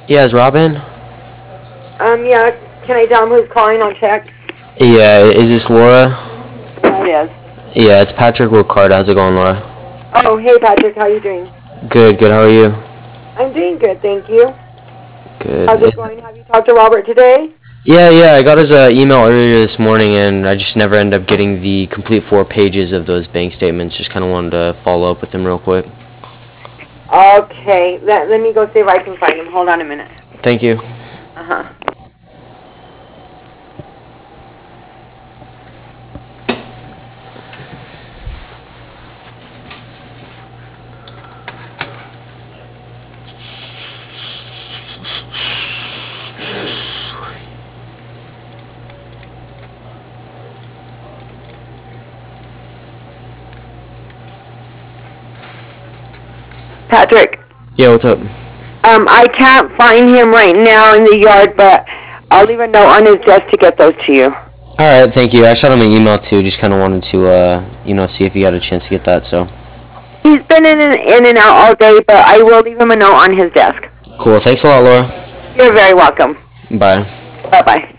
Yeah, is Robin? Yeah, can I tell him who's calling? I'll check. Yeah, is this Laura? Yeah, it is. Yeah, it's Patrick Ricard. How's it going, Laura? Oh, hey Patrick, how you doing? Good, how are you? I'm doing good, thank you. Good. How's it going? Have you talked to Robert today? Yeah, I got his email earlier this morning, and I just never ended up getting the complete 4 pages of those bank statements. Just kind of wanted to follow up with him real quick. Okay, let me go see if I can find him. Hold on a minute. Thank you. Uh-huh. Patrick, Yeah, what's up? I can't find him right now in the yard, but I'll leave a note on his desk to get those to you. All right, thank you. I shot him an email too. Just kind of wanted to, see if he had a chance to get that. So. He's been in and out all day, but I will leave him a note on his desk. Cool. Thanks a lot, Laura. You're very welcome. Bye. Bye-bye.